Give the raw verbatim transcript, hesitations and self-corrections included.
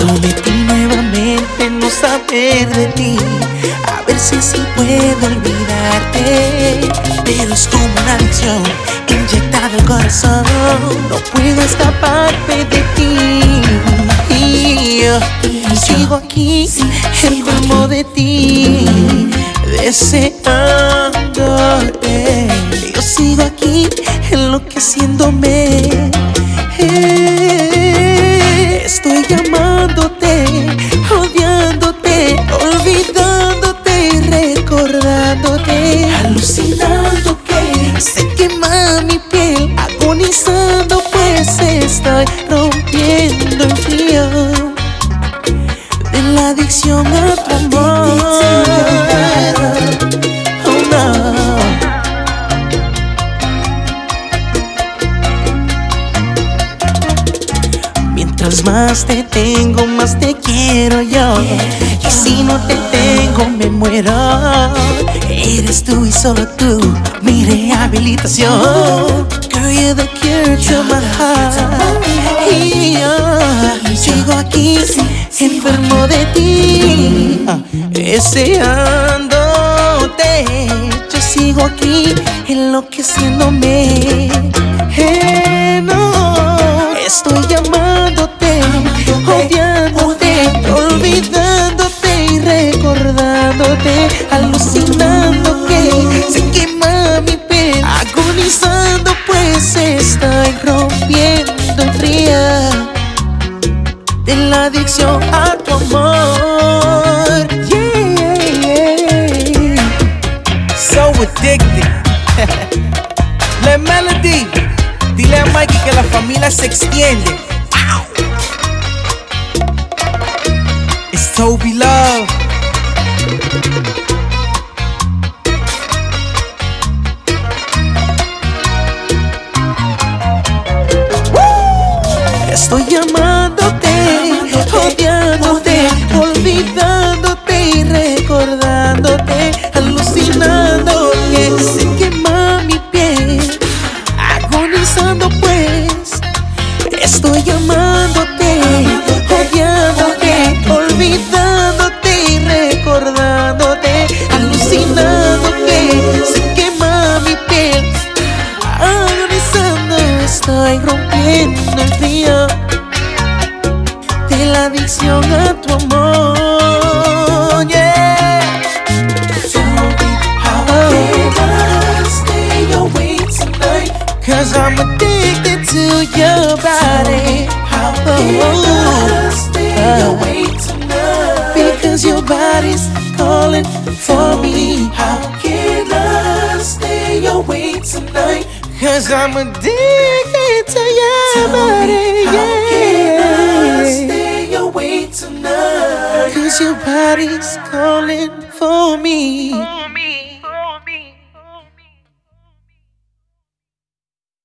Prometí nuevamente no saber de ti, a ver si así puedo olvidarte. Pero es como una adicción inyectada al corazón, no puedo escaparme de ti. Y yo, y sigo aquí, enfermo de ti, deseándote. Yo sigo aquí, enloqueciéndome. Eh, estoy llamándote, odiándote, olvidándote y recordándote, alucinando que se quema mi piel, agonizando pues estoy rompiendo el frío de la adicción a tu amor. Oh no. Mientras más te tengo, más te quiero yo. Y si no te tengo, me muero. Eres tú y solo tú, mi rehabilitación. Girl, you're the cure to my heart. Y yo sigo aquí, enfermo de ti, deseándote. Yo sigo aquí, enloqueciéndome. Hey, no, estoy llamándote, odiándote, olvidándote y recordándote, alucinando que se quema mi piel, agonizando pues estoy rompiendo el frío de la adicción a tu amor. Yeah, yeah. So addicted. La Melody, dile a Mikey que la familia se extiende. Ow. It's Toby Love. Estoy llamándote, odiándote, olvidándote y recordándote, alucinando que se quema mi piel, agonizando pues. Estoy llamándote, odiándote, olvidándote y recordándote, alucinando que se quema mi piel, agonizando estoy rompiendo el frío de la adicción a tu amor. Yeah. Tell me how can I stay awake tonight? Cause I'm addicted to your body. How can I stay awake tonight? Because your body's calling for me. How can I stay awake tonight? Cause I'm addicted to your body. How can I stay awake tonight? Cause your body's calling for me.